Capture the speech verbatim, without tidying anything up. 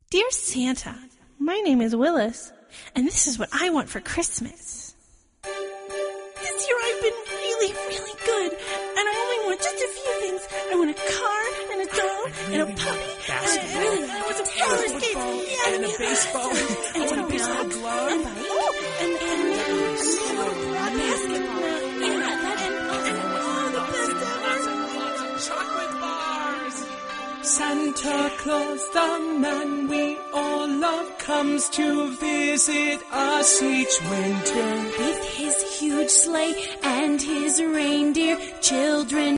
Dear Santa, my name is Willis, and this is what I want for Christmas. This year I've been really, really good, and I only want just a few things. I want a car, and a doll, and a puppy, and a really, I want some roller skates, yeah, and a baseball, and I want a baseball dog, glove, and, oh, and, and, and, and a little basketball, yeah, that, and, and all the best ever. chocolate bars. Santa Claus, the man we all love, comes to visit us each winter. With his huge sleigh and his reindeer, children